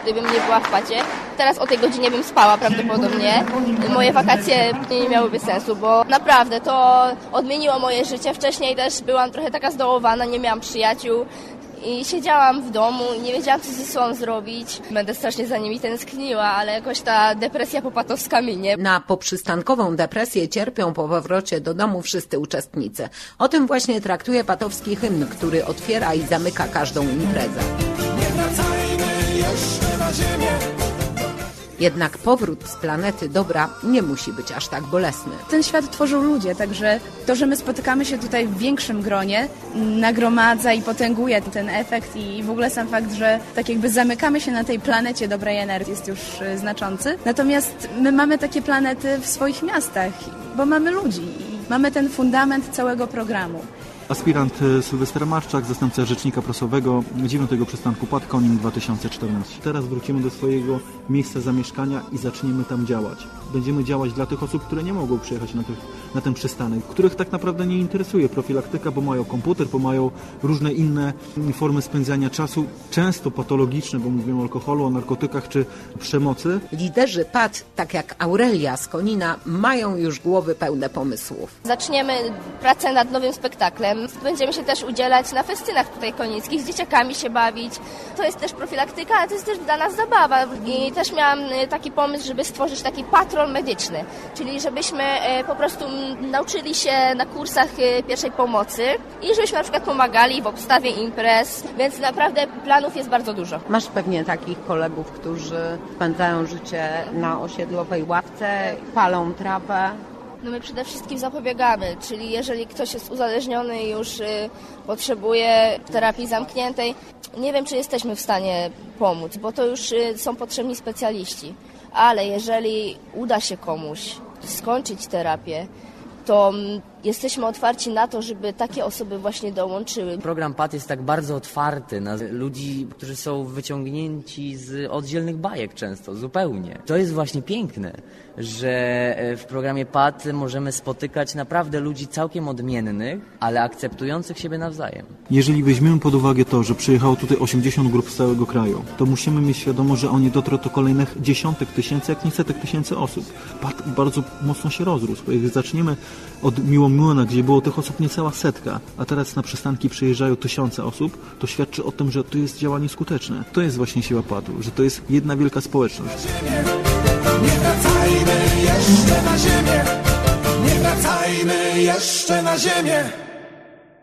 gdybym nie była w pacie. Teraz o tej godzinie bym spała prawdopodobnie. Moje wakacje nie miałyby sensu, bo naprawdę to odmieniło moje życie. Wcześniej też byłam trochę taka zdołowana, nie miałam przyjaciół. I siedziałam w domu i nie wiedziałam, co ze sobą zrobić. Będę strasznie za nimi tęskniła, ale jakoś ta depresja popatowska minie. Na poprzystankową depresję cierpią po powrocie do domu wszyscy uczestnicy. O tym właśnie traktuje patowski hymn, który otwiera i zamyka każdą imprezę. Nie wracajmy jeszcze na ziemię. Jednak powrót z planety dobra nie musi być aż tak bolesny. Ten świat tworzą ludzie, także to, że my spotykamy się tutaj w większym gronie, nagromadza i potęguje ten efekt i w ogóle sam fakt, że tak jakby zamykamy się na tej planecie dobrej energii jest już znaczący. Natomiast my mamy takie planety w swoich miastach, bo mamy ludzi i mamy ten fundament całego programu. Aspirant Sylwester Marczak, zastępca rzecznika prasowego 9. przystanku PAT Konin 2014. Teraz wrócimy do swojego miejsca zamieszkania i zaczniemy tam działać. Będziemy działać dla tych osób, które nie mogą przyjechać na ten przystanek, których tak naprawdę nie interesuje profilaktyka, bo mają komputer, bo mają różne inne formy spędzania czasu, często patologiczne, bo mówimy o alkoholu, o narkotykach czy przemocy. Liderzy PAT, tak jak Aurelia z Konina, mają już głowy pełne pomysłów. Zaczniemy pracę nad nowym spektaklem. Będziemy się też udzielać na festynach tutaj konińskich, z dzieciakami się bawić. To jest też profilaktyka, ale to jest też dla nas zabawa. I też miałam taki pomysł, żeby stworzyć taki patrol medyczny, czyli żebyśmy po prostu nauczyli się na kursach pierwszej pomocy i żebyśmy na przykład pomagali w obstawie imprez, więc naprawdę planów jest bardzo dużo. Masz pewnie takich kolegów, którzy spędzają życie na osiedlowej ławce, palą trawę. No my przede wszystkim zapobiegamy, czyli jeżeli ktoś jest uzależniony i już potrzebuje terapii zamkniętej, nie wiem, czy jesteśmy w stanie pomóc, bo to już są potrzebni specjaliści. Ale jeżeli uda się komuś skończyć terapię, to jesteśmy otwarci na to, żeby takie osoby właśnie dołączyły. Program PAT jest tak bardzo otwarty na ludzi, którzy są wyciągnięci z oddzielnych bajek często, zupełnie. To jest właśnie piękne, że w programie PAT możemy spotykać naprawdę ludzi całkiem odmiennych, ale akceptujących siebie nawzajem. Jeżeli weźmiemy pod uwagę to, że przyjechało tutaj 80 grup z całego kraju, to musimy mieć świadomość, że oni dotrą do kolejnych dziesiątek tysięcy, jak nie setek tysięcy osób. PAT bardzo mocno się rozrósł. Jak zaczniemy od Miłomłyna, gdzie było tych osób niecała setka, a teraz na przystanki przyjeżdżają tysiące osób, to świadczy o tym, że to jest działanie skuteczne. To jest właśnie siła PAT-u, że to jest jedna wielka społeczność. Nie wracajmy jeszcze na ziemię. Nie wracajmy jeszcze na ziemię.